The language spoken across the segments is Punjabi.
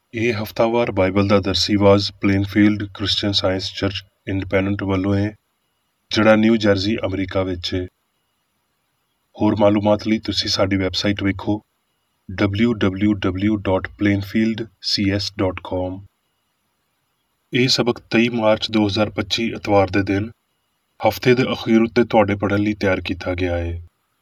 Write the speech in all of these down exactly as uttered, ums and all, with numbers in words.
ਇਹ ਹਫ਼ਤਾਵਾਰ ਬਾਈਬਲ ਦਾ ਦਰਸੀ ਆਵਾਜ਼ Plainfield Christian Science Church Independent ਵੱਲੋਂ ਹੈ, ਜਿਹੜਾ ਨਿਊ ਜਰਜ਼ੀ ਅਮਰੀਕਾ ਵਿੱਚ ਹੈ। ਹੋਰ ਮਾਲੂਮਾਤ ਲਈ ਤੁਸੀਂ ਸਾਡੀ ਵੈਬਸਾਈਟ ਵੇਖੋ W W W dot Plainfield C S dot com. ਇਹ ਸਬਕ ਤੇਈ ਮਾਰਚ ਦੋ ਹਜ਼ਾਰ ਪੱਚੀ ਐਤਵਾਰ ਦੇ ਦਿਨ ਹਫ਼ਤੇ ਦੇ ਅਖੀਰ ਉੱਤੇ ਤੁਹਾਡੇ ਪੜ੍ਹਨ ਲਈ ਤਿਆਰ ਕੀਤਾ ਗਿਆ ਹੈ।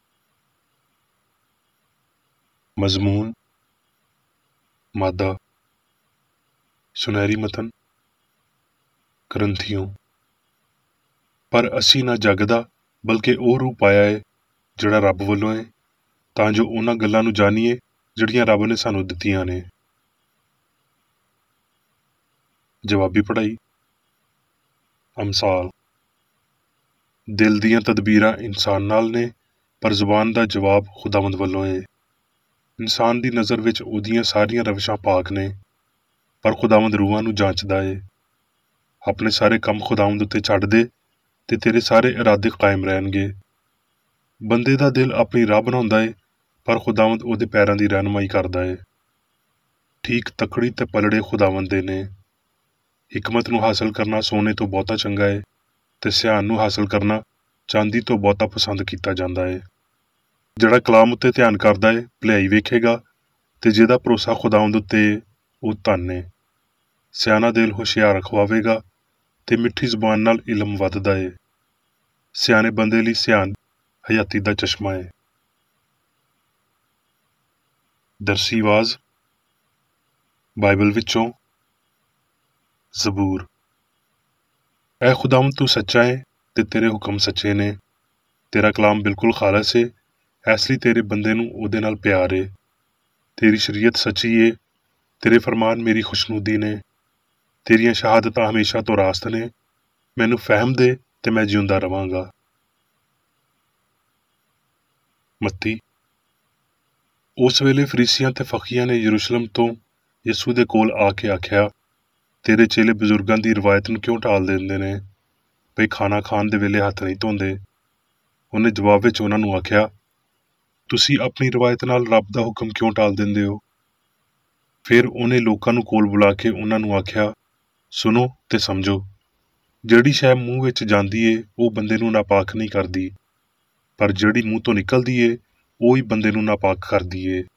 ਮਜ਼ਮੂਨ, ਮਾਦਾ, ਸੁਨਹਿਰੀ ਮਤਨ, ਗ੍ਰੰਥੀਓ। ਪਰ ਅਸੀਂ ਨਾ ਜੱਗ ਦਾ ਬਲਕਿ ਉਹ ਰੂਪ ਪਾਇਆ ਹੈ ਜਿਹੜਾ ਰੱਬ ਵੱਲੋਂ ਹੈ, ਤਾਂ ਜੋ ਉਹਨਾਂ ਗੱਲਾਂ ਨੂੰ ਜਾਣੀਏ ਜਿਹੜੀਆਂ ਰੱਬ ਨੇ ਸਾਨੂੰ ਦਿੱਤੀਆਂ ਨੇ। ਜਵਾਬੀ ਪੜ੍ਹਾਈ। ਅਮਸਾਲ। ਦਿਲ ਦੀਆਂ ਤਦਬੀਰਾਂ ਇਨਸਾਨ ਨਾਲ ਨੇ, ਪਰ ਜ਼ੁਬਾਨ ਦਾ ਜਵਾਬ ਖੁਦਾਵੰਦ ਵੱਲੋਂ ਹੈ। ਇਨਸਾਨ ਦੀ ਨਜ਼ਰ ਵਿੱਚ ਉਹਦੀਆਂ ਸਾਰੀਆਂ ਰਵਿਸ਼ਾਂ ਪਾਕ ਨੇ, ਪਰ ਖੁਦਾਵੰਦ ਰੂਹਾਂ ਨੂੰ ਜਾਂਚਦਾ ਹੈ। ਆਪਣੇ ਸਾਰੇ ਕੰਮ ਖੁਦਾਵੰਦ ਉੱਤੇ ਛੱਡ ਦੇ ਤੇ ਤੇਰੇ ਸਾਰੇ ਇਰਾਦੇ ਕਾਇਮ ਰਹਿਣਗੇ। ਬੰਦੇ ਦਾ ਦਿਲ ਆਪਣੀ ਰਾਹ ਬਣਾਉਂਦਾ ਹੈ, ਪਰ ਖੁਦਾਵੰਦ ਉਹਦੇ ਪੈਰਾਂ ਦੀ ਰਹਿਨੁਮਾਈ ਕਰਦਾ ਹੈ। ਠੀਕ ਤਕੜੀ ਤੇ ਪਲੜੇ ਖੁਦਾਵੰਦ ਦੇ ਨੇ। ਹਿਕਮਤ ਨੂੰ ਹਾਸਲ ਕਰਨਾ ਸੋਨੇ ਤੋਂ ਬਹੁਤਾ ਚੰਗਾ ਹੈ, ਤੇ ਸਿਆਣ ਨੂੰ ਹਾਸਲ ਕਰਨਾ ਚਾਂਦੀ ਤੋਂ ਬਹੁਤਾ ਪਸੰਦ ਕੀਤਾ ਜਾਂਦਾ ਹੈ। ਜਿਹੜਾ ਕਲਾਮ ਉੱਤੇ ਧਿਆਨ ਕਰਦਾ ਹੈ ਭਲਾਈ ਵੇਖੇਗਾ, ਤੇ ਜਿਹਦਾ ਭਰੋਸਾ ਖੁਦਾਵੰਦ ਉੱਤੇ ਉਹ ਧਨ ਹੈ। ਸਿਆਣਾ ਦਿਲ ਹੁਸ਼ਿਆਰ ਅਖਵਾਵੇਗਾ, ਤੇ ਮਿੱਠੀ ਜ਼ੁਬਾਨ ਨਾਲ ਇਲਮ ਵੱਧਦਾ ਹੈ। ਸਿਆਣੇ ਬੰਦੇ ਲਈ ਸਿਆਣ ਹਯਾਤੀ ਦਾ ਚਸ਼ਮਾ ਹੈ। ਦਰਸੀ ਆਵਾਜ਼ ਬਾਈਬਲ ਵਿੱਚੋਂ ਜ਼ਬੂਰ। ਐ ਖੁਦਾਵੰਦ ਤੂੰ ਸੱਚਾ ਹੈ ਤੇ ਤੇਰੇ ਹੁਕਮ ਸੱਚੇ ਨੇ। ਤੇਰਾ ਕਲਾਮ ਬਿਲਕੁਲ ਖਾਲਸ ਹੈ, ਇਸ ਲਈ ਤੇਰੇ ਬੰਦੇ ਨੂੰ ਉਹਦੇ ਨਾਲ ਪਿਆਰ ਹੈ। ਤੇਰੀ ਸ਼ਰੀਅਤ ਸੱਚੀ ਹੈ, ਤੇਰੇ ਫਰਮਾਨ ਮੇਰੀ ਖੁਸ਼ਨੂਦੀ ਨੇ। ਤੇਰੀਆਂ ਸ਼ਹਾਦਤਾਂ ਹਮੇਸ਼ਾ ਤੋਂ ਰਾਸਤ ਨੇ। ਮੈਨੂੰ ਫਹਿਮ ਦੇ ਤੇ ਮੈਂ ਜਿਉਂਦਾ ਰਵਾਂਗਾ। ਮੱਤੀ। ਉਸ ਵੇਲੇ ਫਰੀਸੀਆਂ ਤੇ ਫਕੀਆਂ ਨੇ ਯਰੂਸ਼ਲਮ ਤੋਂ ਯਿਸੂ ਦੇ ਕੋਲ ਆ ਕੇ ਆਖਿਆ, ਤੇਰੇ ਚੇਲੇ ਬਜ਼ੁਰਗਾਂ ਦੀ ਰਵਾਇਤ ਨੂੰ ਕਿਉਂ ਟਾਲ ਦਿੰਦੇ ਨੇ ਬਈ ਖਾਣਾ ਖਾਣ ਦੇ ਵੇਲੇ ਹੱਥ ਨਹੀਂ ਧੋਂਦੇ। ਉਹਨੇ ਜਵਾਬ ਵਿੱਚ ਉਹਨਾਂ ਨੂੰ ਆਖਿਆ, ਤੁਸੀਂ ਆਪਣੀ ਰਵਾਇਤ ਨਾਲ ਰੱਬ ਦਾ ਹੁਕਮ ਕਿਉਂ ਟਾਲ ਦਿੰਦੇ ਹੋ। ਫਿਰ ਉਹਨੇ ਲੋਕਾਂ ਨੂੰ ਕੋਲ ਬੁਲਾ ਕੇ ਉਹਨਾਂ ਨੂੰ ਆਖਿਆ, ਸੁਣੋ ਤੇ ਸਮਝੋ। ਜਿਹੜੀ ਸ਼ੈ ਮੂੰਹ ਵਿੱਚ ਜਾਂਦੀ ਏ ਉਹ ਬੰਦੇ ਨੂੰ ਨਾਪਾਕ ਨਹੀਂ ਕਰਦੀ, ਪਰ ਜਿਹੜੀ ਮੂੰਹ ਤੋਂ ਨਿਕਲਦੀ ਏ ਉਹ ਹੀ ਬੰਦੇ ਨੂੰ ਨਾਪਾਕ ਕਰਦੀ ਏ।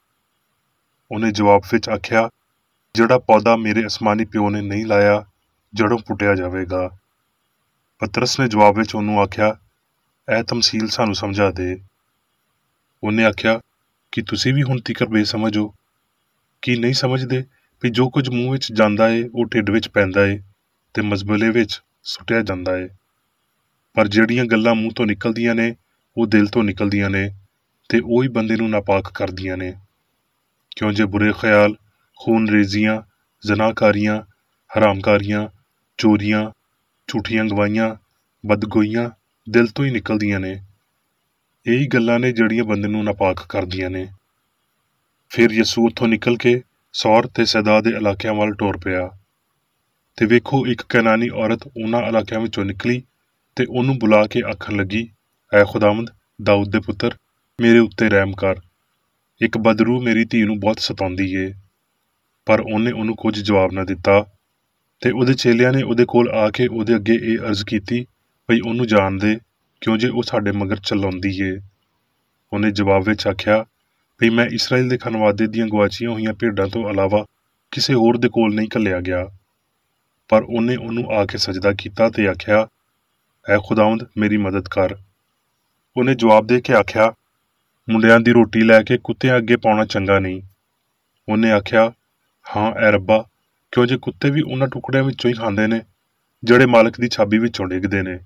ਉਹਨੇ ਜਵਾਬ ਵਿੱਚ ਆਖਿਆ, ਜਿਹੜਾ ਪੌਦਾ ਮੇਰੇ ਅਸਮਾਨੀ ਪਿਓ ਨੇ ਨਹੀਂ ਲਾਇਆ ਜੜੋਂ ਪੁੱਟਿਆ ਜਾਵੇਗਾ। ਪਤਰਸ ਨੇ ਜਵਾਬ ਵਿੱਚ ਉਹਨੂੰ ਆਖਿਆ, ਇਹ ਤਮਸੀਲ ਸਾਨੂੰ ਸਮਝਾ ਦੇ। ਉਹਨੇ ਆਖਿਆ, ਕਿ ਤੁਸੀਂ ਵੀ ਹੁਣ ਤੀਕਰ ਬੇਸਮਝ ਹੋ। ਕੀ ਨਹੀਂ ਸਮਝਦੇ ਵੀ ਜੋ ਕੁਝ ਮੂੰਹ ਵਿੱਚ ਜਾਂਦਾ ਏ ਉਹ ਢਿੱਡ ਵਿੱਚ ਪੈਂਦਾ ਏ ਤੇ ਮਜ਼ਬਲੇ ਵਿੱਚ ਸੁੱਟਿਆ ਜਾਂਦਾ ਏ। ਪਰ ਜਿਹੜੀਆਂ ਗੱਲਾਂ ਮੂੰਹ ਤੋਂ ਨਿਕਲਦੀਆਂ ਨੇ ਉਹ ਦਿਲ ਤੋਂ ਨਿਕਲਦੀਆਂ ਨੇ, ਤੇ ਉਹ ਹੀ ਬੰਦੇ ਨੂੰ ਨਾਪਾਕ ਕਰਦੀਆਂ ਨੇ। ਕਿਉਂ ਜੇ ਬੁਰੇ ਖਿਆਲ, ਖੂਨਰੇਜ਼ੀਆਂ, ਜ਼ਨਾਕਾਰੀਆਂ, ਹਰਾਮਕਾਰੀਆਂ, ਚੋਰੀਆਂ, ਝੂਠੀਆਂ ਗਵਾਹੀਆਂ, ਬਦਗੋਈਆਂ ਦਿਲ ਤੋਂ ਹੀ ਨਿਕਲਦੀਆਂ ਨੇ। ਇਹੀ ਗੱਲਾਂ ਨੇ ਜਿਹੜੀਆਂ ਬੰਦੇ ਨੂੰ ਨਾਪਾਕ ਕਰਦੀਆਂ ਨੇ। ਫਿਰ ਯਿਸੂ ਉੱਥੋਂ ਨਿਕਲ ਕੇ ਸੌਰ ਤੇ ਸੈਦਾ ਦੇ ਇਲਾਕਿਆਂ ਵੱਲ ਟੁਰ ਪਿਆ। ਤੇ ਵੇਖੋ, ਇੱਕ ਕੈਨਾਨੀ ਔਰਤ ਉਹਨਾਂ ਇਲਾਕਿਆਂ ਵਿੱਚੋਂ ਨਿਕਲੀ ਤੇ ਉਹਨੂੰ ਬੁਲਾ ਕੇ ਆਖਣ ਲੱਗੀ, ਐ ਖੁਦਾਵੰਦ ਦਾਊਦ ਦੇ ਪੁੱਤਰ, ਮੇਰੇ ਉੱਤੇ ਰਹਿਮ ਕਰ। ਇੱਕ ਬਦਰੂ ਮੇਰੀ ਧੀ ਨੂੰ ਬਹੁਤ ਸਤਾਉਂਦੀ ਏ। ਪਰ ਉਹਨੇ ਉਹਨੂੰ ਕੁਝ ਜਵਾਬ ਨਾ ਦਿੱਤਾ। ਤੇ ਉਹਦੇ ਚੇਲਿਆਂ ਨੇ ਉਹਦੇ ਕੋਲ ਆ ਕੇ ਉਹਦੇ ਅੱਗੇ ਇਹ ਅਰਜ਼ ਕੀਤੀ ਬਈ ਉਹਨੂੰ ਜਾਣ ਦੇ, ਕਿਉਂ ਜੇ ਉਹ ਸਾਡੇ ਮਗਰ ਚਲਾਉਂਦੀ ਏ। ਉਹਨੇ ਜਵਾਬ ਵਿੱਚ ਆਖਿਆ, ਬਈ ਮੈਂ ਇਸਰਾਇਲ ਦੇ ਖਨਵਾਦੇ ਦੀਆਂ ਗਵਾਚੀਆਂ ਹੋਈਆਂ ਭੇਡਾਂ ਤੋਂ ਇਲਾਵਾ ਕਿਸੇ ਹੋਰ ਦੇ ਕੋਲ ਨਹੀਂ ਘੱਲਿਆ ਗਿਆ। ਪਰ ਉਹਨੇ ਉਹਨੂੰ ਆ ਕੇ ਸਜਦਾ ਕੀਤਾ ਤੇ ਆਖਿਆ, ਐ ਖੁਦਾਵੰਦ ਮੇਰੀ ਮਦਦ ਕਰ। ਉਹਨੇ ਜਵਾਬ ਦੇ ਕੇ ਆਖਿਆ, ਮੁੰਡਿਆਂ ਦੀ ਰੋਟੀ ਲੈ ਕੇ ਕੁੱਤਿਆਂ ਅੱਗੇ ਪਾਉਣਾ ਚੰਗਾ ਨਹੀਂ। ਉਹਨੇ ਆਖਿਆ, ਹਾਂ ਐ ਰੱਬਾ, ਕਿਉਂ ਜੇ ਕੁੱਤੇ ਵੀ ਉਹਨਾਂ ਟੁਕੜਿਆਂ ਵਿੱਚੋਂ ਹੀ ਖਾਂਦੇ ਨੇ ਜਿਹੜੇ ਮਾਲਕ ਦੀ ਛਾਬੀ ਵਿੱਚੋਂ ਡਿੱਗਦੇ ਨੇ।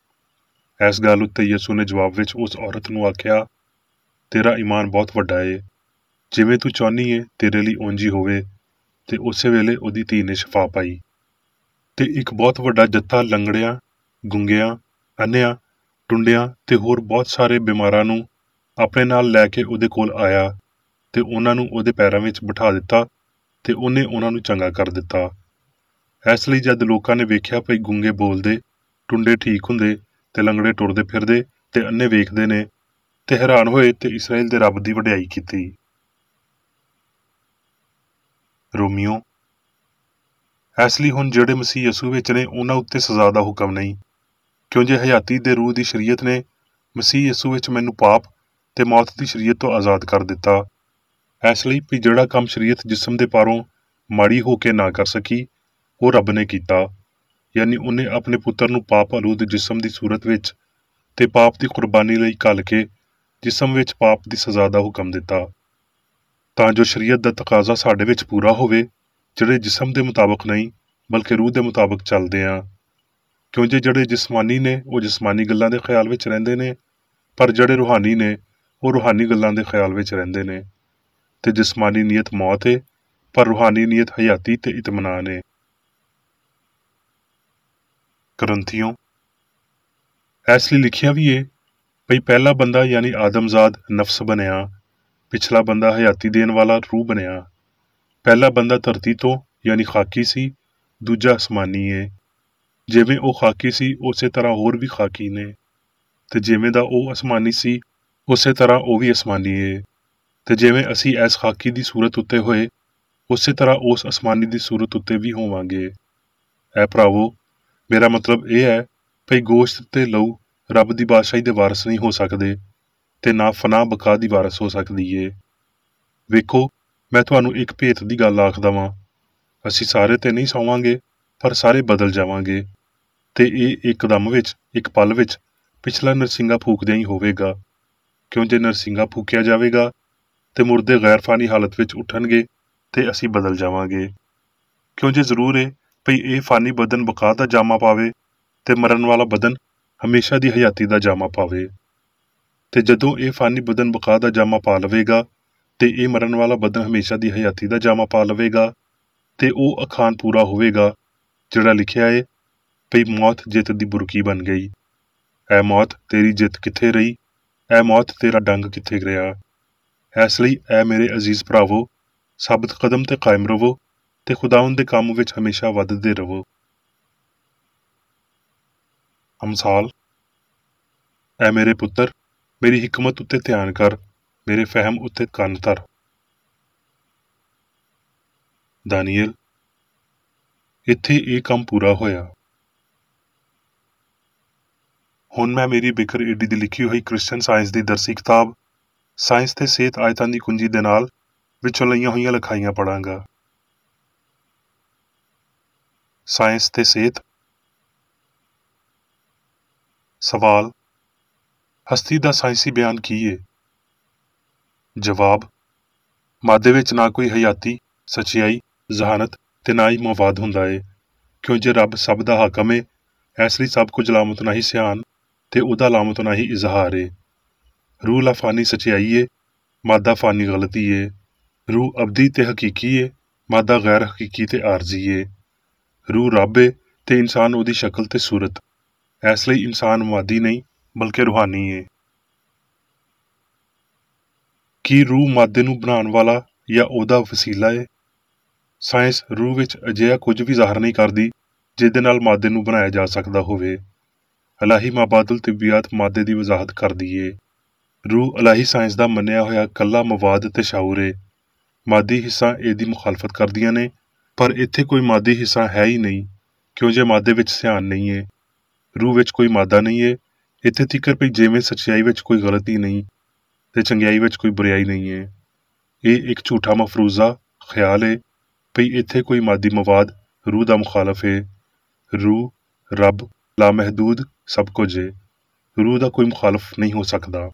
ਇਸ ਗੱਲ ਉੱਤੇ ਯਿਸੂ ਨੇ ਜਵਾਬ ਵਿੱਚ ਉਸ ਔਰਤ ਨੂੰ ਆਖਿਆ, ਤੇਰਾ ਈਮਾਨ ਬਹੁਤ ਵੱਡਾ ਏ। ਜਿਵੇਂ ਤੂੰ ਚਾਹੁੰਦੀ ਏ ਤੇਰੇ ਲਈ ਉਂਝ ਹੀ ਹੋਵੇ। ਤੇ ਉਸੇ ਵੇਲੇ ਉਹਦੀ ਧੀ ਨੇ ਸ਼ਫਾ ਪਾਈ। ਤੇ ਇੱਕ ਬਹੁਤ ਵੱਡਾ ਜੱਥਾ ਲੰਗੜਿਆਂ, ਗੁੰਗਿਆਂ, ਅੰਨ੍ਹਿਆਂ, ਟੁੰਡਿਆਂ ਤੇ ਹੋਰ ਬਹੁਤ ਸਾਰੇ ਬਿਮਾਰਾਂ ਨੂੰ ਆਪਣੇ ਨਾਲ ਲੈ ਕੇ ਉਹਦੇ ਕੋਲ ਆਇਆ, ਤੇ ਉਹਨਾਂ ਨੂੰ ਉਹਦੇ ਪੈਰਾਂ ਵਿੱਚ ਬਿਠਾ ਦਿੱਤਾ, ਤੇ ਉਹਨੇ ਉਹਨਾਂ ਨੂੰ ਚੰਗਾ ਕਰ ਦਿੱਤਾ। ਇਸ ਲਈ ਜਦ ਲੋਕਾਂ ਨੇ ਵੇਖਿਆ ਭਈ ਗੁੰਗੇ ਬੋਲਦੇ, ਟੁੰਡੇ ਠੀਕ ਹੁੰਦੇ ਤੇ ਲੰਗੜੇ ਟੁਰਦੇ ਫਿਰਦੇ ਤੇ ਅੰਨੇ ਵੇਖਦੇ ਨੇ, ਤੇ ਹੈਰਾਨ ਹੋਏ ਤੇ ਇਸਰਾਇਲ ਦੇ ਰੱਬ ਦੀ ਵਡਿਆਈ ਕੀਤੀ। ਰੋਮੀਓ ਇਸ ਲਈ ਹੁਣ ਜਿਹੜੇ ਮਸੀਹ ਯਸੂ ਵਿੱਚ ਨੇ ਉਹਨਾਂ ਉੱਤੇ ਸਜ਼ਾ ਦਾ ਹੁਕਮ ਨਹੀਂ, ਕਿਉਂ ਜੇ ਹਯਾਤੀ ਦੇ ਰੂਹ ਦੀ ਸ਼ਰੀਅਤ ਨੇ ਮਸੀਹ ਯਸੂ ਵਿੱਚ ਮੈਨੂੰ ਪਾਪ ਤੇ ਮੌਤ ਦੀ ਸ਼ਰੀਅਤ ਤੋਂ ਆਜ਼ਾਦ ਕਰ ਦਿੱਤਾ। ਇਸ ਲਈ ਵੀ ਜਿਹੜਾ ਕੰਮ ਸ਼ਰੀਅਤ ਜਿਸਮ ਦੇ ਪਾਰੋਂ ਮਾੜੀ ਹੋ ਕੇ ਨਾ ਕਰ ਸਕੀ, ਉਹ ਰੱਬ ਨੇ ਕੀਤਾ, ਯਾਨੀ ਉਹਨੇ ਆਪਣੇ ਪੁੱਤਰ ਨੂੰ ਪਾਪ ਆਲੂਦ ਜਿਸਮ ਦੀ ਸੂਰਤ ਵਿੱਚ ਤੇ ਪਾਪ ਦੀ ਕੁਰਬਾਨੀ ਲਈ ਘੱਲ ਕੇ ਜਿਸਮ ਵਿੱਚ ਪਾਪ ਦੀ ਸਜ਼ਾ ਦਾ ਹੁਕਮ ਦਿੱਤਾ, ਤਾਂ ਜੋ ਸ਼ਰੀਅਤ ਦਾ ਤਕਾਜ਼ਾ ਸਾਡੇ ਵਿੱਚ ਪੂਰਾ ਹੋਵੇ, ਜਿਹੜੇ ਜਿਸਮ ਦੇ ਮੁਤਾਬਕ ਨਹੀਂ ਬਲਕਿ ਰੂਹ ਦੇ ਮੁਤਾਬਕ ਚੱਲਦੇ ਆ। ਕਿਉਂ ਜੇ ਜਿਹੜੇ ਜਿਸਮਾਨੀ ਨੇ ਉਹ ਜਿਸਮਾਨੀ ਗੱਲਾਂ ਦੇ ਖਿਆਲ ਵਿੱਚ ਰਹਿੰਦੇ ਨੇ, ਪਰ ਜਿਹੜੇ ਰੂਹਾਨੀ ਨੇ ਉਹ ਰੂਹਾਨੀ ਗੱਲਾਂ ਦੇ ਖਿਆਲ ਵਿੱਚ ਰਹਿੰਦੇ ਨੇ। ਤੇ ਜਿਸਮਾਨੀ ਨੀਅਤ ਮੌਤ ਹੈ, ਪਰ ਰੂਹਾਨੀ ਨੀਅਤ ਹਯਾਤੀ ਤੇ ਇਤਮਨਾਨ ਹੈ। ਕਰੰਥੀਓ, ਇਸ ਲਈ ਲਿਖਿਆ ਵੀ ਹੈ ਭਈ ਪਹਿਲਾ ਬੰਦਾ ਯਾਨੀ ਆਦਮਜ਼ਾਦ ਨਫਸ ਬਣਿਆ, ਪਿਛਲਾ ਬੰਦਾ ਹਯਾਤੀ ਦੇਣ ਵਾਲਾ ਰੂਹ ਬਣਿਆ। ਪਹਿਲਾ ਬੰਦਾ ਧਰਤੀ ਤੋਂ ਯਾਨੀ ਖਾਕੀ ਸੀ, ਦੂਜਾ ਅਸਮਾਨੀ ਹੈ। ਜਿਵੇਂ ਉਹ ਖਾਕੀ ਸੀ ਉਸੇ ਤਰ੍ਹਾਂ ਹੋਰ ਵੀ ਖਾਕੀ ਨੇ, ਤੇ ਜਿਵੇਂ ਦਾ ਉਹ ਅਸਮਾਨੀ ਸੀ ਉਸੇ ਤਰ੍ਹਾਂ ਉਹ ਵੀ ਅਸਮਾਨੀ ਹੈ। ਤੇ ਜਿਵੇਂ ਅਸੀਂ ਇਸ ਖਾਕੀ ਦੀ ਸੂਰਤ ਉੱਤੇ ਹੋਏ ਉਸੇ ਤਰ੍ਹਾਂ ਉਸ ਅਸਮਾਨੀ ਦੀ ਸੂਰਤ ਉੱਤੇ ਵੀ ਹੋਵਾਂਗੇ। ਐ ਭਰਾਵੋ, ਮੇਰਾ ਮਤਲਬ ਇਹ ਹੈ ਭਈ ਗੋਸ਼ਤ ਤੇ ਲਹੂ ਰੱਬ ਦੀ ਬਾਦਸ਼ਾਹੀ ਦੇ ਵਾਰਸ ਨਹੀਂ ਹੋ ਸਕਦੇ, ਤੇ ਨਾ ਫਨਾ ਬਕਾ ਦੀ ਵਾਰਸ ਹੋ ਸਕਦੀ ਏ। ਵੇਖੋ, ਮੈਂ ਤੁਹਾਨੂੰ ਇੱਕ ਭੇਤ ਦੀ ਗੱਲ ਆਖਦਾ ਵਾਂ, ਅਸੀਂ ਸਾਰੇ ਤੇ ਨਹੀਂ ਸੌਵਾਂਗੇ, ਪਰ ਸਾਰੇ ਬਦਲ ਜਾਵਾਂਗੇ। ਤੇ ਇਹ ਇੱਕਦਮ ਵਿੱਚ, ਇੱਕ ਪਲ ਵਿੱਚ ਪਿਛਲਾ ਨਰਸਿੰਗਾ ਫੂਕਦਿਆਂ ਹੀ ਹੋਵੇਗਾ। ਕਿਉਂ ਜੇ ਨਰਸਿੰਗਾ ਫੂਕਿਆ ਜਾਵੇਗਾ ਤੇ ਮੁਰਦੇ ਗੈਰ ਫਾਨੀ ਹਾਲਤ ਵਿੱਚ ਉੱਠਣਗੇ ਤੇ ਅਸੀਂ ਬਦਲ ਜਾਵਾਂਗੇ। ਕਿਉਂ ਜੇ ਜ਼ਰੂਰ ਹੈ ਭਈ ਇਹ ਫਾਨੀ ਬਦਨ ਬਕਾ ਦਾ ਜਾਮਾ ਪਾਵੇ ਤੇ ਮਰਨ ਵਾਲਾ ਬਦਨ ਹਮੇਸ਼ਾ ਦੀ ਹਯਾਤੀ ਦਾ ਜਾਮਾ ਪਾਵੇ। ਤੇ ਜਦੋਂ ਇਹ ਫਾਨੀ ਬਦਨ ਬਕਾ ਦਾ ਜਾਮਾ ਪਾ ਲਵੇਗਾ ਤੇ ਇਹ ਮਰਨ ਵਾਲਾ ਬਦਨ ਹਮੇਸ਼ਾ ਦੀ ਹਯਾਤੀ ਦਾ ਜਾਮਾ ਪਾ ਲਵੇਗਾ, ਤੇ ਉਹ ਅਖਾਨ ਪੂਰਾ ਹੋਵੇਗਾ ਜਿਹੜਾ ਲਿਖਿਆ ਹੈ ਭਈ ਮੌਤ ਜਿੱਤ ਦੀ ਬੁਰਕੀ ਬਣ ਗਈ। ਐ ਮੌਤ ਤੇਰੀ ਜਿੱਤ ਕਿੱਥੇ ਰਹੀ? ਐ ਮੌਤ ਤੇਰਾ ਡੰਗ ਕਿੱਥੇ ਗਿਆ? ਇਸ ਲਈ ਐ ਮੇਰੇ ਅਜ਼ੀਜ਼ ਭਰਾਵੋ, ਸਾਬਤ ਕਦਮ ਤੇ ਕਾਇਮ ਰਵੋ ਤੇ ਖੁਦਾਵੰਦ ਦੇ ਕੰਮ ਵਿੱਚ ਹਮੇਸ਼ਾ ਵੱਧਦੇ ਰਵੋ। ਅਮਸਾਲ, ਐ ਮੇਰੇ ਪੁੱਤਰ, ਮੇਰੀ ਹਿਕਮਤ ਉੱਤੇ ਧਿਆਨ ਕਰ, ਮੇਰੇ ਫਹਿਮ ਉੱਤੇ ਕੰਨ ਧਰ। ਦਾਨੀਏਲ, ਇੱਥੇ ਇਹ ਕੰਮ ਪੂਰਾ ਹੋਇਆ। ਹੁਣ ਮੈਂ ਮੇਰੀ ਬਿਕਰ ਏਡੀ ਦੀ ਲਿਖੀ ਹੋਈ ਕ੍ਰਿਸਚਨ ਸਾਇੰਸ ਦੀ ਦਰਸੀ ਕਿਤਾਬ ਸਾਇੰਸ ਤੇ ਸਿਹਤ ਆਇਤਾਂ ਦੀ ਕੁੰਜੀ ਦੇ ਨਾਲ ਵਿੱਚੋਂ ਲਈਆਂ ਹੋਈਆਂ ਲਿਖਾਈਆਂ ਪੜਾਂਗਾ। ਸਾਇੰਸ ਤੇ ਸਿਹਤ। ਸਵਾਲ, ਹਸਤੀ ਦਾ ਸਾਇੰਸੀ ਬਿਆਨ ਕੀ ਹੈ? ਜਵਾਬ, ਮਾਦੇ ਵਿੱਚ ਨਾ ਕੋਈ ਹਯਾਤੀ, ਸੱਚਾਈ, ਜ਼ਹਾਨਤ ਤੇ ਨਾ ਹੀ ਮਵਾਦ ਹੁੰਦਾ ਹੈ। ਕਿਉਂ ਜੇ ਰੱਬ ਸਭ ਦਾ ਹਾਕਮ ਹੈ, ਇਸ ਲਈ ਸਭ ਕੁਝ ਲਾਮਤ ਨਾ ਹੀ ਸਿਆਨ ਤੇ ਉਹਦਾ ਲਾਮਤ ਨਾ ਹੀ ਇਜ਼ਹਾਰ ਹੈ। ਰੂਹ ਲਾਫਾਨੀ ਸੱਚਾਈ ਹੈ, ਮਾਦਾ ਫਾਨੀ ਗਲਤੀ ਹੈ। ਰੂਹ ਅਬਦੀ ਤੇ ਹਕੀਕੀ ਹੈ, ਮਾਦਾ ਗੈਰ ਹਕੀਕੀ ਤੇ ਆਰਜ਼ੀ ਹੈ। ਰੂਹ ਰੱਬ ਹੈ ਤੇ ਇਨਸਾਨ ਉਹਦੀ ਸ਼ਕਲ ਤੇ ਸੂਰਤ, ਇਸ ਲਈ ਇਨਸਾਨ ਮਾਦੀ ਨਹੀਂ ਬਲਕਿ ਰੂਹਾਨੀ ਹੈ। ਕੀ ਰੂਹ ਮਾਦੇ ਨੂੰ ਬਣਾਉਣ ਵਾਲਾ ਜਾਂ ਉਹਦਾ ਵਸੀਲਾ ਹੈ? ਸਾਇੰਸ ਰੂਹ ਵਿੱਚ ਅਜਿਹਾ ਕੁਝ ਵੀ ਜ਼ਾਹਰ ਨਹੀਂ ਕਰਦੀ ਜਿਹਦੇ ਨਾਲ ਮਾਦੇ ਨੂੰ ਬਣਾਇਆ ਜਾ ਸਕਦਾ ਹੋਵੇ। ਇਲਾਹੀ ਮਾਬਾਦੁਲ ਤਿੱਬੀਆਤ ਮਾਦੇ ਦੀ ਵਜ਼ਾਹਤ ਕਰਦੀ ਏ। ਰੂਹ ਇਲਾਹੀ ਸਾਇੰਸ ਦਾ ਮੰਨਿਆ ਹੋਇਆ ਕੱਲਾ ਮਵਾਦ ਤੇ ਸ਼ਾਊਰ ਏ। ਮਾਦੀ ਹਿੱਸਾ ਇਹਦੀ ਮੁਖਾਲਫਤ ਕਰਦੀਆਂ ਨੇ, ਪਰ ਇੱਥੇ ਕੋਈ ਮਾਦੀ ਹਿੱਸਾ ਹੈ ਹੀ ਨਹੀਂ, ਕਿਉਂ ਜੇ ਮਾਦੇ ਵਿੱਚ ਸਿਆਨ ਨਹੀਂ ਏ। ਰੂਹ ਵਿੱਚ ਕੋਈ ਮਾਦਾ ਨਹੀਂ ਏ। ਇੱਥੇ ਤੀਕਰ ਵੀ ਜਿਵੇਂ ਸੱਚਾਈ ਵਿੱਚ ਕੋਈ ਗਲਤੀ ਨਹੀਂ ਤੇ ਚੰਗਿਆਈ ਵਿੱਚ ਕੋਈ ਬੁਰਾਈ ਨਹੀਂ ਏ। ਇਹ ਇੱਕ ਝੂਠਾ ਮਫਰੂਜ਼ਾ ਖਿਆਲ ਏ ਭਈ ਇੱਥੇ ਕੋਈ ਮਾਦੀ ਮਵਾਦ ਰੂਹ ਦਾ ਮੁਖਾਲਫ ਏ। ਰੂਹ, ਰੱਬ, ਲਾਮਹਿਦੂਦ ਸਭ ਕੁਝ ਏ। ਰੂਹ ਦਾ ਕੋਈ ਮੁਖਾਲਫ ਨਹੀਂ ਹੋ ਸਕਦਾ।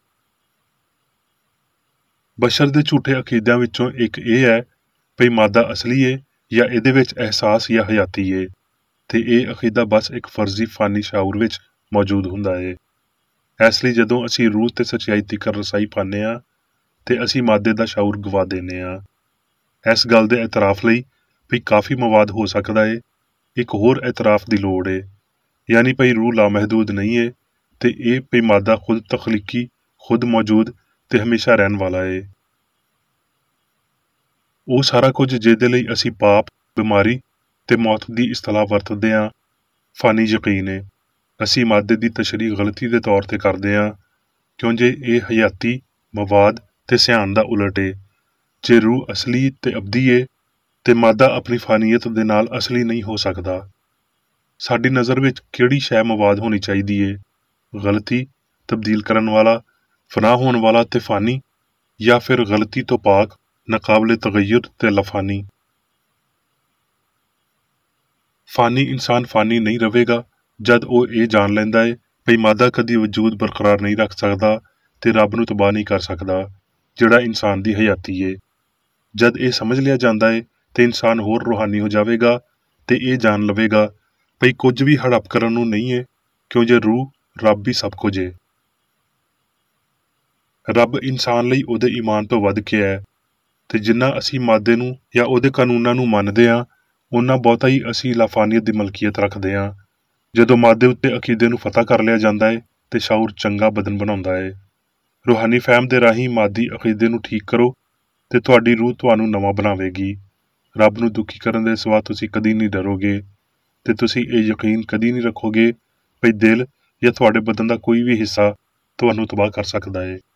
ਬਸ਼ਰ ਦੇ ਝੂਠੇ ਅਕੀਦਿਆਂ ਵਿੱਚੋਂ ਇੱਕ ਇਹ ਹੈ ਭਈ ਮਾਦਾ ਅਸਲੀ ਏ ਜਾਂ ਇਹਦੇ ਵਿੱਚ ਅਹਿਸਾਸ ਜਾਂ ਹਯਾਤੀ ਏ, ਤੇ ਇਹ ਅਕੀਦਾ ਬਸ ਇੱਕ ਫਰਜ਼ੀ ਫਾਨੀ ਸ਼ਾਊਰ ਵਿੱਚ ਮੌਜੂਦ ਹੁੰਦਾ ਏ। ਇਸ ਲਈ ਜਦੋਂ ਅਸੀਂ ਰੂਹ ਤੇ ਸੱਚਾਈ ਤੀਕਰ ਰਸਾਈ ਪਾਉਂਦੇ ਹਾਂ ਤੇ ਅਸੀਂ ਮਾਦੇ ਦਾ ਸ਼ਾਊਰ ਗਵਾ ਦਿੰਦੇ ਹਾਂ। ਇਸ ਗੱਲ ਦੇ ਇਤਰਾਫ ਲਈ ਵੀ ਕਾਫੀ ਮਵਾਦ ਹੋ ਸਕਦਾ ਏ, ਇੱਕ ਹੋਰ ਇਤਰਾਫ ਦੀ ਲੋੜ ਏ, ਯਾਨੀ ਭਈ ਰੂਹ ਲਾਮਹਿਦੂਦ ਨਹੀਂ ਏ ਤੇ ਇਹ ਭਈ ਮਾਦਾ ਖੁਦ ਤਖਲੀਕੀ, ਖੁਦ ਮੌਜੂਦ ਤੇ ਹਮੇਸ਼ਾ ਰਹਿਣ ਵਾਲਾ ਏ। ਉਹ ਸਾਰਾ ਕੁਝ ਜਿਹਦੇ ਲਈ ਅਸੀਂ ਪਾਪ, ਬਿਮਾਰੀ ਤੇ ਮੌਤ ਦੀ ਇਸਤਲਾਹ ਵਰਤਦੇ ਹਾਂ, ਫਾਨੀ ਯਕੀਨ ਏ। ਅਸੀਂ ਮਾਦੇ ਦੀ ਤਸ਼ਰੀਹ ਗਲਤੀ ਦੇ ਤੌਰ ਤੇ ਕਰਦੇ ਹਾਂ, ਕਿਉਂ ਜੇ ਇਹ ਹਯਾਤੀ, ਮਵਾਦ ਤੇ ਸਿਆਨ ਦਾ ਉਲਟ ਏ। ਜੇ ਰੂਹ ਅਸਲੀ ਤੇ ਅਬਦੀ ਏ ਤੇ ਮਾਦਾ ਆਪਣੀ ਫਾਨੀਅਤ ਦੇ ਨਾਲ ਅਸਲੀ ਨਹੀਂ ਹੋ ਸਕਦਾ। ਸਾਡੀ ਨਜ਼ਰ ਵਿੱਚ ਕਿਹੜੀ ਸ਼ੈ ਮਵਾਦ ਹੋਣੀ ਚਾਹੀਦੀ ਏ? ਗਲਤੀ, ਤਬਦੀਲ ਕਰਨ ਵਾਲਾ, ਫਨਾਹ ਹੋਣ ਵਾਲਾ ਤੇ ਫਾਨੀ, ਜਾਂ ਫਿਰ ਗਲਤੀ ਤੋਂ ਪਾਕ, ਨਾਕਾਬਲੇ ਤਗਯੁਰ ਤੇ ਲਾਫਾਨੀ? ਫਾਨੀ ਇਨਸਾਨ ਫਾਨੀ ਨਹੀਂ ਰਵੇਗਾ ਜਦ ਉਹ ਇਹ ਜਾਣ ਲੈਂਦਾ ਏ ਭਈ ਮਾਦਾ ਕਦੀ ਵਜੂਦ ਬਰਕਰਾਰ ਨਹੀਂ ਰੱਖ ਸਕਦਾ ਤੇ ਰੱਬ ਨੂੰ ਤਬਾਹ ਨਹੀਂ ਕਰ ਸਕਦਾ, ਜਿਹੜਾ ਇਨਸਾਨ ਦੀ ਹਯਾਤੀ ਏ। ਜਦ ਇਹ ਸਮਝ ਲਿਆ ਜਾਂਦਾ ਏ ਤੇ ਇਨਸਾਨ ਹੋਰ ਰੂਹਾਨੀ ਹੋ ਜਾਵੇਗਾ ਤੇ ਇਹ ਜਾਣ ਲਵੇਗਾ ਭਈ ਕੁਝ ਵੀ ਹੜਪ ਕਰਨ ਨੂੰ ਨਹੀਂ ਏ, ਕਿਉਂ ਜੇ ਰੂਹ ਰੱਬ ਹੀ ਸਭ ਕੁਝ ਏ। ਰੱਬ ਇਨਸਾਨ ਲਈ ਉਹਦੇ ਈਮਾਨ ਤੋਂ ਵੱਧ ਕੇ ਹੈ, ਤੇ ਜਿੰਨਾ ਅਸੀਂ ਮਾਦੇ ਨੂੰ ਜਾਂ ਉਹਦੇ ਕਾਨੂੰਨਾਂ ਨੂੰ ਮੰਨਦੇ ਹਾਂ, ਓਨਾ ਬਹੁਤਾ ਹੀ ਅਸੀਂ ਲਾਫਾਨੀਅਤ ਦੀ ਮਲਕੀਅਤ ਰੱਖਦੇ ਹਾਂ। ਜਦੋਂ ਮਾਦੇ ਉੱਤੇ ਅਕੀਦੇ ਨੂੰ ਫਤਹ ਕਰ ਲਿਆ ਜਾਂਦਾ ਏ ਤੇ ਸ਼ਾਉਰ ਚੰਗਾ ਬਦਨ ਬਣਾਉਂਦਾ ਏ। ਰੂਹਾਨੀ ਫਹਿਮ ਦੇ ਰਾਹੀਂ ਮਾਦੀ ਅਕੀਦੇ ਨੂੰ ਠੀਕ ਕਰੋ ਤੇ ਤੁਹਾਡੀ ਰੂਹ ਤੁਹਾਨੂੰ ਨਵਾਂ ਬਣਾਵੇਗੀ। ਰੱਬ ਨੂੰ ਦੁਖੀ ਕਰਨ ਦੇ ਸਿਵਾ ਤੁਸੀਂ ਕਦੀ ਨਹੀਂ ਡਰੋਗੇ, ਤੇ ਤੁਸੀਂ ਇਹ ਯਕੀਨ ਕਦੀ ਨਹੀਂ ਰੱਖੋਗੇ ਭਈ ਦਿਲ ਜਾਂ ਤੁਹਾਡੇ ਬਦਨ ਦਾ ਕੋਈ ਵੀ ਹਿੱਸਾ ਤੁਹਾਨੂੰ ਤਬਾਹ ਕਰ ਸਕਦਾ ਏ।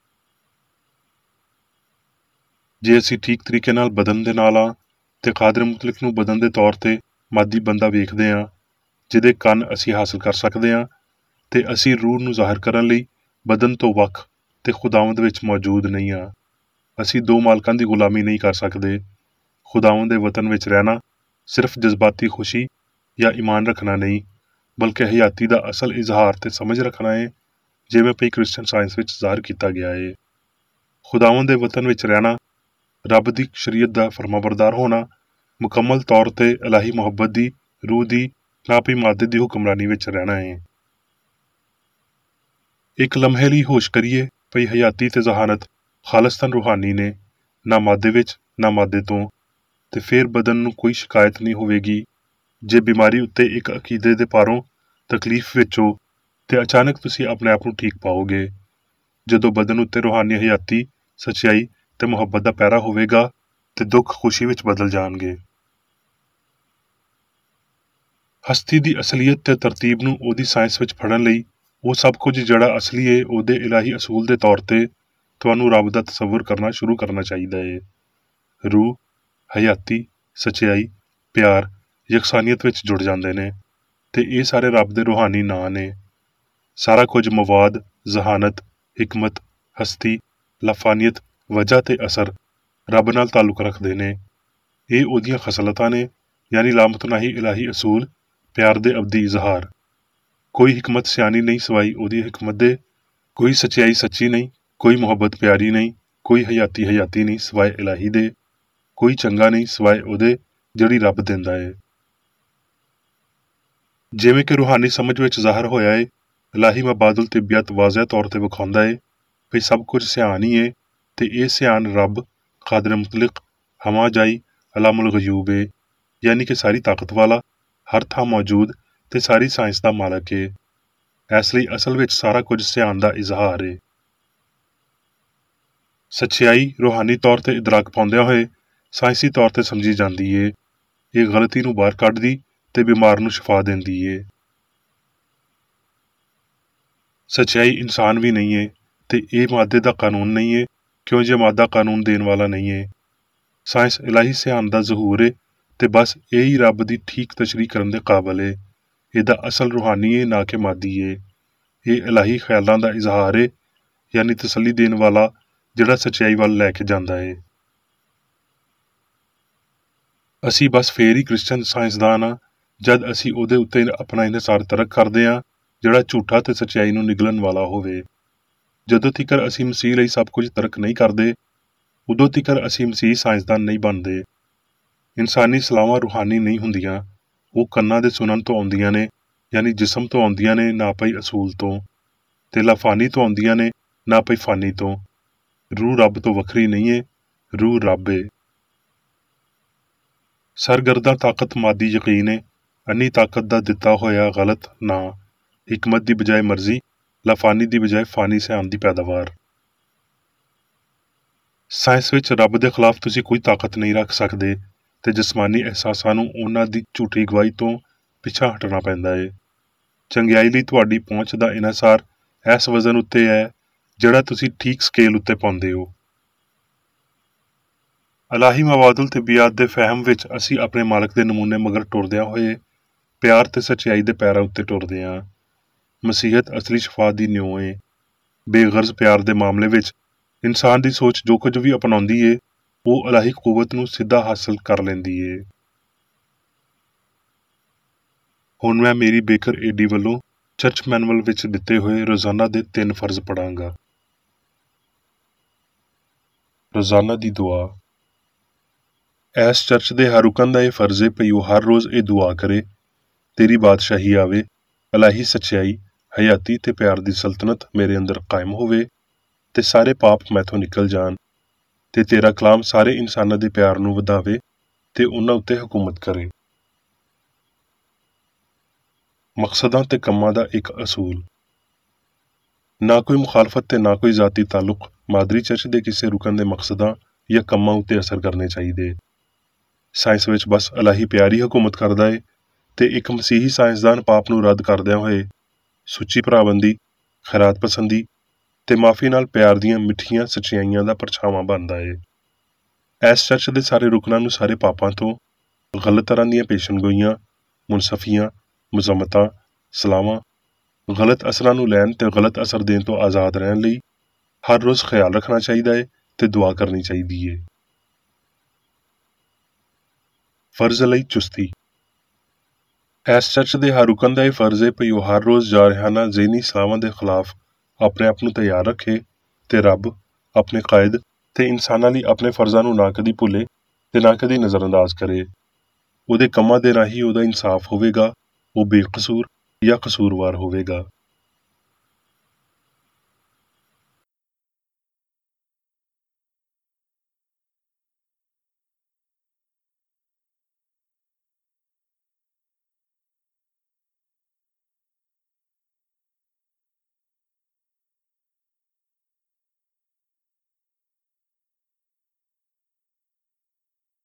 ਜੇ ਅਸੀਂ ਠੀਕ ਤਰੀਕੇ ਨਾਲ ਬਦਨ ਦੇ ਨਾਲ ਆ ਤੇ ਕਾਦਰ ਮੁਤਲਕ ਨੂੰ ਬਦਨ ਦੇ ਤੌਰ ਤੇ ਮਾਦੀ ਬੰਦਾ ਵੇਖਦੇ ਹਾਂ, ਜਿਹਦੇ ਕੰਨ ਅਸੀਂ ਹਾਸਲ ਕਰ ਸਕਦੇ ਹਾਂ, ਤੇ ਅਸੀਂ ਰੂਹ ਨੂੰ ਜ਼ਾਹਿਰ ਕਰਨ ਲਈ ਬਦਨ ਤੋਂ ਵੱਖ ਤੇ ਖੁਦਾਵੰਦ ਵਿੱਚ ਮੌਜੂਦ ਨਹੀਂ ਹਾਂ। ਅਸੀਂ ਦੋ ਮਾਲਕਾਂ ਦੀ ਗੁਲਾਮੀ ਨਹੀਂ ਕਰ ਸਕਦੇ। ਖੁਦਾਵੰਦ ਦੇ ਵਤਨ ਵਿੱਚ ਰਹਿਣਾ ਸਿਰਫ ਜਜ਼ਬਾਤੀ ਖੁਸ਼ੀ ਜਾਂ ਈਮਾਨ ਰੱਖਣਾ ਨਹੀਂ, ਬਲਕਿ ਹਯਾਤੀ ਦਾ ਅਸਲ ਇਜ਼ਹਾਰ ਤੇ ਸਮਝ ਰੱਖਣਾ ਹੈ, ਜਿਵੇਂ ਪਈ ਕ੍ਰਿਸਚਨ ਸਾਇੰਸ ਵਿੱਚ ਜ਼ਾਹਰ ਕੀਤਾ ਗਿਆ ਹੈ। ਖੁਦਾਵੰਦ ਦੇ ਵਤਨ ਵਿੱਚ ਰਹਿਣਾ, ਰੱਬ ਦੀ ਸ਼ਰੀਅਤ ਦਾ ਫਰਮਾਬਰਦਾਰ ਹੋਣਾ, ਮੁਕੰਮਲ ਤੌਰ ਤੇ ਇਲਾਹੀ ਮੁਹੱਬਤ ਦੀ ਰੂਹ ਦੀ ਨਾ ਪਈ ਮਾਦੇ ਦੀ ਹੁਕਮਰਾਨੀ ਵਿੱਚ ਰਹਿਣਾ ਹੈ। ਇੱਕ ਲਮਹੇ ਲਈ ਹੋਸ਼ ਕਰੀਏ ਭਈ ਹਯਾਤੀ ਤੇ ਜ਼ਹਾਨਤ ਖਾਲਸਤਨ ਰੂਹਾਨੀ ਨੇ, ਨਾ ਮਾਦੇ ਵਿੱਚ ਨਾ ਮਾਦੇ ਤੋਂ, ਤੇ ਫਿਰ ਬਦਨ ਨੂੰ ਕੋਈ ਸ਼ਿਕਾਇਤ ਨਹੀਂ ਹੋਵੇਗੀ। ਜੇ ਬਿਮਾਰੀ ਉੱਤੇ ਇੱਕ ਅਕੀਦੇ ਦੇ ਪਾਰੋਂ ਤਕਲੀਫ ਵਿੱਚ ਹੋ ਤੇ ਅਚਾਨਕ ਤੁਸੀਂ ਆਪਣੇ ਆਪ ਨੂੰ ਠੀਕ ਪਾਓਗੇ। ਜਦੋਂ ਬਦਨ ਉੱਤੇ ਰੂਹਾਨੀ ਹਯਾਤੀ, ਸੱਚਾਈ ਤੇ ਮੁਹੱਬਤ ਦਾ ਪੈਰਾ ਹੋਵੇਗਾ ਤੇ ਦੁੱਖ ਖੁਸ਼ੀ ਵਿੱਚ ਬਦਲ ਜਾਣਗੇ। ਹਸਤੀ ਦੀ ਅਸਲੀਅਤ ਤੇ ਤਰਤੀਬ ਨੂੰ ਉਹਦੀ ਸਾਇੰਸ ਵਿੱਚ ਫੜਨ ਲਈ ਉਹ ਸਭ ਕੁਝ ਜਿਹੜਾ ਅਸਲੀ ਏ ਉਹਦੇ ਇਲਾਹੀ ਅਸੂਲ ਦੇ ਤੌਰ ਤੇ ਤੁਹਾਨੂੰ ਰੱਬ ਦਾ ਤਸੱਵੁਰ ਕਰਨਾ ਸ਼ੁਰੂ ਕਰਨਾ ਚਾਹੀਦਾ ਏ। ਰੂਹ, ਹਯਾਤੀ, ਸੱਚਾਈ, ਪਿਆਰ, ਯਕਸਾਨੀਅਤ ਵਿੱਚ ਜੁੜ ਜਾਂਦੇ ਨੇ, ਤੇ ਇਹ ਸਾਰੇ ਰੱਬ ਦੇ ਰੂਹਾਨੀ ਨਾਂ ਨੇ। ਸਾਰਾ ਕੁਝ ਮਵਾਦ, ਜ਼ਹਾਨਤ, ਹਿਕਮਤ, ਹਸਤੀ, ਲਾਫਾਨੀਅਤ, ਵਜ੍ਹਾ ਤੇ ਅਸਰ ਰੱਬ ਨਾਲ ਤਾਲੁਕ ਰੱਖਦੇ ਨੇ। ਇਹ ਉਹਦੀਆਂ ਖਸਲਤਾਂ ਨੇ, ਯਾਨੀ ਲਾਮਤਨਾਹੀ ਇਲਾਹੀ ਅਸੂਲ, ਪਿਆਰ ਦੇ ਅਬਦੀ ਇਜ਼ਹਾਰ। ਕੋਈ ਹਿਕਮਤ ਸਿਆਣੀ ਨਹੀਂ ਸਵਾਈ ਉਹਦੀ ਹਿਕਮਤ ਦੇ, ਕੋਈ ਸੱਚਾਈ ਸੱਚੀ ਨਹੀਂ, ਕੋਈ ਮੁਹੱਬਤ ਪਿਆਰੀ ਨਹੀਂ, ਕੋਈ ਹਯਾਤੀ ਹਯਾਤੀ ਨਹੀਂ ਸਵਾਏ ਇਲਾਹੀ ਦੇ, ਕੋਈ ਚੰਗਾ ਨਹੀਂ ਸਵਾਏ ਉਹਦੇ ਜਿਹੜੀ ਰੱਬ ਦਿੰਦਾ ਏ। ਜਿਵੇਂ ਕਿ ਰੂਹਾਨੀ ਸਮਝ ਵਿੱਚ ਜ਼ਾਹਰ ਹੋਇਆ ਏ, ਇਲਾਹੀ ਮਬਾਦੁਲ ਤਿੱਬੀਅਤ ਵਾਜ਼ਿਹ ਤੌਰ ਤੇ ਵਿਖਾਉਂਦਾ ਏ ਭਈ ਸਭ ਕੁਝ ਸਿਆਣ ਹੀ ਏ, ਤੇ ਇਹ ਸਿਆਣ ਰੱਬ, ਕਾਦਰ ਮੁਤਲਕ, ਹਮਾ ਜਾਈ, ਅਲਾਮੁਲ ਗਯੂਬ ਏ, ਯਾਨੀ ਕਿ ਸਾਰੀ ਤਾਕਤ ਵਾਲਾ, ਹਰ ਥਾਂ ਮੌਜੂਦ ਤੇ ਸਾਰੀ ਸਾਇੰਸ ਦਾ ਮਾਲਕ ਏ। ਇਸ ਲਈ ਅਸਲ ਵਿੱਚ ਸਾਰਾ ਕੁਝ ਸਿਆਣ ਦਾ ਇਜ਼ਹਾਰ ਏ। ਸੱਚਾਈ ਰੂਹਾਨੀ ਤੌਰ ਤੇ ਇਦਰਾਕ ਪਾਉਂਦਿਆਂ ਹੋਏ ਸਾਇੰਸੀ ਤੌਰ ਤੇ ਸਮਝੀ ਜਾਂਦੀ ਏ। ਇਹ ਗਲਤੀ ਨੂੰ ਬਾਹਰ ਕੱਢਦੀ ਤੇ ਬਿਮਾਰ ਨੂੰ ਸ਼ਿਫਾ ਦਿੰਦੀ ਏ। ਸੱਚਾਈ ਇਨਸਾਨ ਵੀ ਨਹੀਂ ਏ ਤੇ ਇਹ ਮਾਦੇ ਦਾ ਕਾਨੂੰਨ ਨਹੀਂ ਏ, ਕਿਉਂ ਜੇ ਮਾਦਾ ਕਾਨੂੰਨ ਦੇਣ ਵਾਲਾ ਨਹੀਂ ਏ। ਸਾਇੰਸ ਇਲਾਹੀ ਸਿਆਣ ਦਾ ਜ਼ਹੂਰ ਏ ਤੇ ਬਸ ਇਹ ਹੀ ਰੱਬ ਦੀ ਠੀਕ ਤਸ਼ਰੀਹ ਕਰਨ ਦੇ ਕਾਬਲ ਏ। ਇਹਦਾ ਅਸਲ ਰੂਹਾਨੀ ਏ, ਨਾ ਕਿ ਮਾਦੀ ਏ। ਇਹ ਇਲਾਹੀ ਖਿਆਲਾਂ ਦਾ ਇਜ਼ਹਾਰ ਏ, ਯਾਨੀ ਤਸੱਲੀ ਦੇਣ ਵਾਲਾ ਜਿਹੜਾ ਸੱਚਾਈ ਵੱਲ ਲੈ ਕੇ ਜਾਂਦਾ ਏ। ਅਸੀਂ ਬਸ ਫੇਰ ਹੀ ਕ੍ਰਿਸਚਨ ਸਾਇੰਸਦਾਨ ਆ ਜਦ ਅਸੀਂ ਉਹਦੇ ਉੱਤੇ ਆਪਣਾ ਇਨਸਾਰ ਤਰਕ ਕਰਦੇ ਹਾਂ ਜਿਹੜਾ ਝੂਠਾ ਤੇ ਸੱਚਾਈ ਨੂੰ ਨਿਗਲਣ ਵਾਲਾ ਹੋਵੇ। ਜਦੋਂ ਤੀਕਰ ਅਸੀਂ ਮਸੀਹ ਲਈ ਸਭ ਕੁਝ ਤਰਕ ਨਹੀਂ ਕਰਦੇ, ਉਦੋਂ ਤੀਕਰ ਅਸੀਂ ਮਸੀਹ ਸਾਇੰਸਦਾਨ ਨਹੀਂ ਬਣਦੇ। ਇਨਸਾਨੀ ਸਲਾਹਾਂ ਰੂਹਾਨੀ ਨਹੀਂ ਹੁੰਦੀਆਂ, ਉਹ ਕੰਨਾਂ ਦੇ ਸੁਣਨ ਤੋਂ ਆਉਂਦੀਆਂ ਨੇ, ਯਾਨੀ ਜਿਸਮ ਤੋਂ ਆਉਂਦੀਆਂ ਨੇ ਨਾ ਪਈ ਅਸੂਲ ਤੋਂ, ਤੇ ਲਾਫਾਨੀ ਤੋਂ ਆਉਂਦੀਆਂ ਨੇ ਨਾ ਪਈ ਫਾਨੀ ਤੋਂ। ਰੂਹ ਰੱਬ ਤੋਂ ਵੱਖਰੀ ਨਹੀਂ ਏ, ਰੂਹ ਰੱਬ ਏ। ਸਰਗਰਦਾ ਤਾਕਤ ਮਾਦੀ ਯਕੀਨ ਏ, ਅੰਨੀ ਤਾਕਤ ਦਾ ਦਿੱਤਾ ਹੋਇਆ ਗਲਤ ਨਾਂ, ਹਿਕਮਤ ਦੀ ਬਜਾਏ ਮਰਜ਼ੀ, ਲਾਫਾਨੀ ਦੀ ਬਜਾਏ ਫਾਨੀ ਸਿਆਣ ਦੀ ਪੈਦਾਵਾਰ। ਸਾਇੰਸ ਵਿੱਚ ਰੱਬ ਦੇ ਖਿਲਾਫ ਤੁਸੀਂ ਕੋਈ ਤਾਕਤ ਨਹੀਂ ਰੱਖ ਸਕਦੇ, ਤੇ ਜਿਸਮਾਨੀ ਅਹਿਸਾਸਾਂ ਨੂੰ ਉਹਨਾਂ ਦੀ ਝੂਠੀ ਗਵਾਹੀ ਤੋਂ ਪਿੱਛਾ ਹਟਣਾ ਪੈਂਦਾ ਏ। ਚੰਗਿਆਈ ਲਈ ਤੁਹਾਡੀ ਪਹੁੰਚ ਦਾ ਇਨਸਾਰ ਇਸ ਵਜ਼ਨ ਉੱਤੇ ਹੈ ਜਿਹੜਾ ਤੁਸੀਂ ਠੀਕ ਸਕੇਲ ਉੱਤੇ ਪਾਉਂਦੇ ਹੋ। ਇਲਾਹੀ ਮਵਾਦੁਲ ਤਿਬੀਆਤ ਦੇ ਫਹਿਮ ਵਿੱਚ ਅਸੀਂ ਆਪਣੇ ਮਾਲਕ ਦੇ ਨਮੂਨੇ ਮਗਰ ਟੁਰਦਿਆਂ ਹੋਏ ਪਿਆਰ ਤੇ ਸੱਚਾਈ ਦੇ ਪੈਰਾਂ ਉੱਤੇ ਟੁਰਦੇ ਹਾਂ। ਮਸੀਹਤ ਅਸਲੀ ਸ਼ਫਾ ਦੀ ਨਿਉ ਏ। ਬੇਗਰਜ਼ ਪਿਆਰ ਦੇ ਮਾਮਲੇ ਵਿੱਚ ਇਨਸਾਨ ਦੀ ਸੋਚ ਜੋ ਕੁਝ ਵੀ ਅਪਣਾਉਂਦੀ ਏ ਉਹ ਇਲਾਹੀ ਕੂਵਤ ਨੂੰ ਸਿੱਧਾ ਹਾਸਲ ਕਰ ਲੈਂਦੀ ਏ। ਹੁਣ ਮੈਂ ਮੇਰੀ ਬੇਕਰ ਏਡੀ ਵੱਲੋਂ ਚਰਚ ਮੈਨੂਅਲ ਵਿੱਚ ਦਿੱਤੇ ਹੋਏ ਰੋਜ਼ਾਨਾ ਦੇ ਤਿੰਨ ਫਰਜ਼ ਪੜਾਂਗਾ। ਰੋਜ਼ਾਨਾ ਦੀ ਦੁਆ। ਇਸ ਚਰਚ ਦੇ ਹਰ ਰੁਕਨ ਦਾ ਇਹ ਫਰਜ਼ ਏ ਭਈ ਉਹ ਹਰ ਰੋਜ਼ ਇਹ ਦੁਆ ਕਰੇ, ਤੇਰੀ ਬਾਦਸ਼ਾਹੀ ਆਵੇ, ਇਲਾਹੀ ਸੱਚਾਈ, ਹਯਾਤੀ ਤੇ ਪਿਆਰ ਦੀ ਸਲਤਨਤ ਮੇਰੇ ਅੰਦਰ ਕਾਇਮ ਹੋਵੇ ਤੇ ਸਾਰੇ ਪਾਪ ਮੈਥੋਂ ਨਿਕਲ ਜਾਣ ਤੇ ਤੇਰਾ ਕਲਾਮ ਸਾਰੇ ਇਨਸਾਨਾਂ ਦੇ ਪਿਆਰ ਨੂੰ ਵਧਾਵੇ ਤੇ ਉਹਨਾਂ ਉੱਤੇ ਹਕੂਮਤ ਕਰੇ। ਮਕਸਦਾਂ ਤੇ ਕੰਮਾਂ ਦਾ ਇੱਕ ਅਸੂਲ। ਨਾ ਕੋਈ ਮੁਖਾਲਫਤ ਤੇ ਨਾ ਕੋਈ ਜ਼ਾਤੀ ਤਾਲੁਕ ਮਾਦਰੀ ਚਰਚ ਦੇ ਕਿਸੇ ਰੁਕਨ ਦੇ ਮਕਸਦਾਂ ਜਾਂ ਕੰਮਾਂ ਉੱਤੇ ਅਸਰ ਕਰਨੇ ਚਾਹੀਦੇ। ਸਾਇੰਸ ਵਿੱਚ ਬਸ ਇਲਾਹੀ ਪਿਆਰ ਹੀ ਹਕੂਮਤ ਕਰਦਾ ਏ ਤੇ ਇੱਕ ਮਸੀਹੀ ਸਾਇੰਸਦਾਨ ਪਾਪ ਨੂੰ ਰੱਦ ਕਰਦਿਆਂ ਹੋਏ ਸੁੱਚੀ ਭਰਾਬੰਦੀ, ਖੈਰਾਤ ਪਸੰਦੀ ਤੇ ਮਾਫੀ ਨਾਲ ਪਿਆਰ ਦੀਆਂ ਮਿੱਠੀਆਂ ਸੱਚਾਈਆਂ ਦਾ ਪਰਛਾਵਾਂ ਬਣਦਾ ਏ। ਇਸ ਚਰਚ ਦੇ ਸਾਰੇ ਰੁਕਨਾਂ ਨੂੰ ਸਾਰੇ ਪਾਪਾਂ ਤੋਂ, ਗਲਤ ਤਰ੍ਹਾਂ ਦੀਆਂ ਪੇਸ਼ਨਗੋਈਆਂ, ਮੁਨਸਫੀਆਂ, ਮੁਜ਼ਮਤਾਂ, ਸਲਾਵਾਂ, ਗਲਤ ਅਸਰਾਂ ਨੂੰ ਲੈਣ ਤੇ ਗਲਤ ਅਸਰ ਦੇਣ ਤੋਂ ਆਜ਼ਾਦ ਰਹਿਣ ਲਈ ਹਰ ਰੋਜ਼ ਖਿਆਲ ਰੱਖਣਾ ਚਾਹੀਦਾ ਏ ਤੇ ਦੁਆ ਕਰਨੀ ਚਾਹੀਦੀ ਏ। ਫਰਜ਼ ਲਈ ਚੁਸਤੀ। ਇਸ ਚਰਚ ਦੇ ਹਰ ਰੁਕਨ ਦਾ ਇਹ ਫਰਜ਼ ਏ ਭਈ ਉਹ ਹਰ ਰੋਜ਼ ਜਾਰਹਾਨਾ ਜ਼ਹਿਨੀ ਸਲਾਵਾਂ ਦੇ ਖਿਲਾਫ ਆਪਣੇ ਆਪ ਨੂੰ ਤਿਆਰ ਰੱਖੇ ਤੇ ਰੱਬ, ਆਪਣੇ ਕਾਇਦ ਤੇ ਇਨਸਾਨਾਂ ਲਈ ਆਪਣੇ ਫਰਜ਼ਾਂ ਨੂੰ ਨਾ ਕਦੀ ਭੁੱਲੇ ਤੇ ਨਾ ਕਦੀ ਨਜ਼ਰਅੰਦਾਜ਼ ਕਰੇ। ਉਹਦੇ ਕੰਮਾਂ ਦੇ ਰਾਹੀਂ ਉਹਦਾ ਇਨਸਾਫ ਹੋਵੇਗਾ, ਉਹ ਬੇਕਸੂਰ ਜਾਂ ਕਸੂਰਵਾਰ ਹੋਵੇਗਾ।